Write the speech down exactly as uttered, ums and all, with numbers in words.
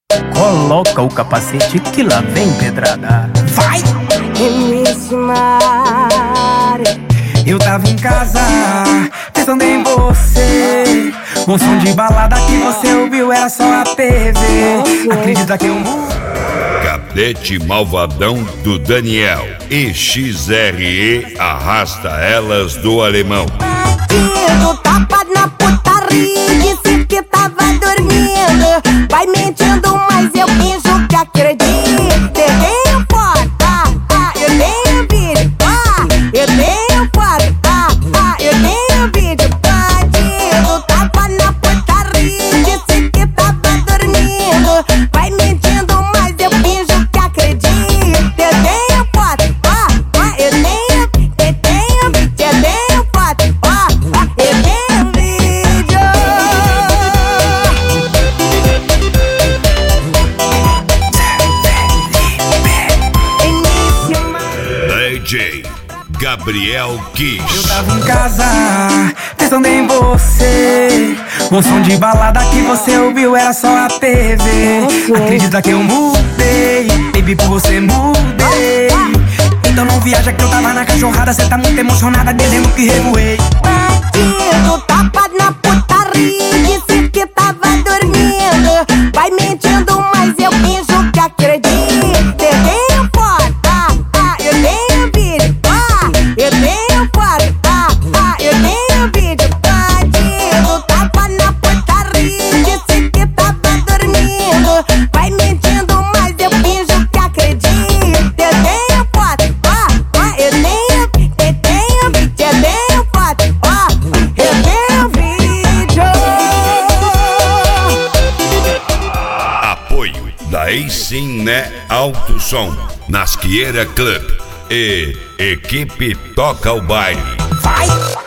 Coloca o capacete que lá vem pedrada. Vai! M C Mari, eu tava em casa, pensando em você. Um som de balada que você ouviu era só a T V. Acredita que eu mudo? Cadete Malvadão do Daniel e X R E arrasta elas do alemão. bandido, tapa na putaria, disse que tava dormindo. Vai mentindo, mas eu finjo que acredito. Eu tenho foto, ah, ah, eu tenho vídeo, ah, eu tenho foto, ah, ah, eu tenho vídeo. Bandido, tapa na putaria, disse que tava dormindo. Vai mentindo, mas eu finjo que acredito. Eu tenho foto, ah, ah, eu tenho, eu tenho vídeo, eu tenho foto, ah, ah, eu tenho vídeo. D J Gabriel Eu Kiss. tava em casa, pensando em você. Um som de balada que você ouviu era só a T V. Acredita que eu mudei, baby, por você mudei. Então não viaja que eu tava na cachorrada. Cê tá muito emocionada, dizendo que revoei. Bandido, tapa na putaria, disse que tava dormindo. Vai mentindo, mas eu finjo que acredito. Eu tenho foto, ah, ah, eu tenho vídeo, ah, eu tenho foto, ah, ah, eu tenho vídeo. Bandido, tapa na putaria, disse que tava dormindo. Vai mentindo, mas eu finjo que acredito. Eu tenho foto, ah, ah, eu tenho, eu tenho vídeo, eu tenho foto, ah, eu tenho vídeo. Apoio da Eixiné Alto Som, Nasqueira Club e Equipe Toca o Baile. Vai!